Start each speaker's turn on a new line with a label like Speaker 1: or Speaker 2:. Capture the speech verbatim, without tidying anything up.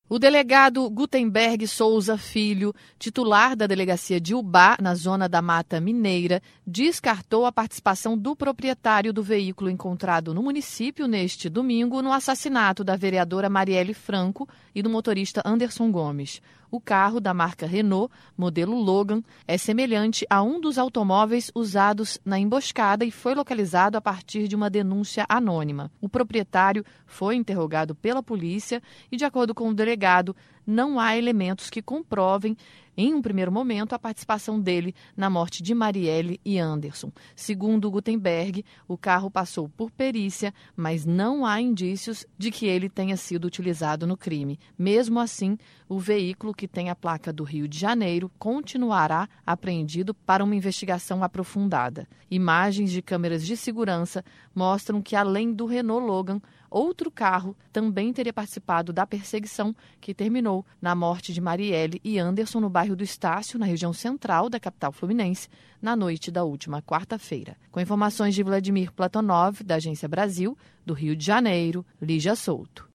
Speaker 1: O delegado Gutenberg Souza Filho, titular da delegacia de Ubá, na zona da Mata Mineira, descartou a participação do proprietário do veículo encontrado no município neste domingo no assassinato da vereadora Marielle Franco e do motorista Anderson Gomes. O carro, da marca Renault, modelo Logan, é semelhante a um dos automóveis usados na emboscada e foi localizado a partir de uma denúncia anônima. O proprietário foi interrogado pela polícia e, de acordo com o delegado, não há elementos que comprovem, em um primeiro momento, a participação dele na morte de Marielle e Anderson. Segundo Gutenberg, o carro passou por perícia, mas não há indícios de que ele tenha sido utilizado no crime. Mesmo assim, o veículo, que tem a placa do Rio de Janeiro, continuará apreendido para uma investigação aprofundada. Imagens de câmeras de segurança mostram que, além do Renault Logan, outro carro também teria participado da perseguição que terminou na morte de Marielle e Anderson no bairro do Estácio, na região central da capital fluminense, na noite da última quarta-feira. Com informações de Vladimir Platonov, da Agência Brasil, do Rio de Janeiro, Lígia Souto.